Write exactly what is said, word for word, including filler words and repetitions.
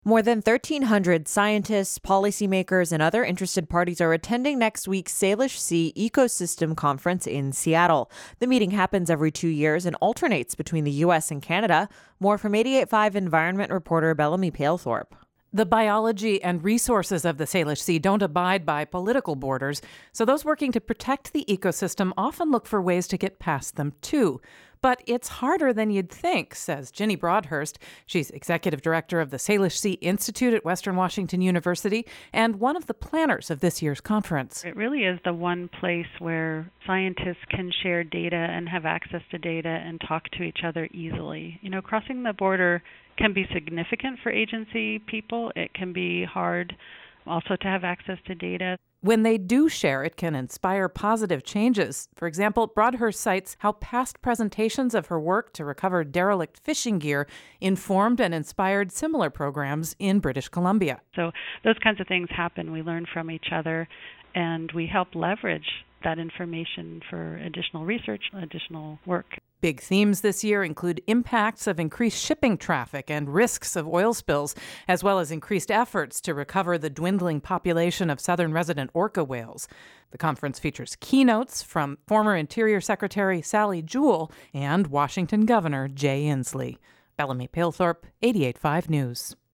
More than thirteen hundred scientists, policymakers, and other interested parties are attending next week's Salish Sea Ecosystem Conference in Seattle. The meeting happens every two years and alternates between the U S and Canada. More from eighty-eight point five environment reporter Bellamy Palethorpe. The biology and resources of the Salish Sea don't abide by political borders, so those working to protect the ecosystem often look for ways to get past them, too. But it's harder than you'd think, says Ginny Broadhurst. She's executive director of the Salish Sea Institute at Western Washington University and one of the planners of this year's conference. It really is the one place where scientists can share data and have access to data and talk to each other easily. You know, crossing the border can be significant for agency people. It can be hard also to have access to data. When they do share, it can inspire positive changes. For example, Broadhurst cites how past presentations of her work to recover derelict fishing gear informed and inspired similar programs in British Columbia. So those kinds of things happen. We learn from each other, and we help leverage that information for additional research, additional work. Big themes this year include impacts of increased shipping traffic and risks of oil spills, as well as increased efforts to recover the dwindling population of southern resident orca whales. The conference features keynotes from former Interior Secretary Sally Jewell and Washington Governor Jay Inslee. Bellamy Palethorpe, eighty-eight point five News.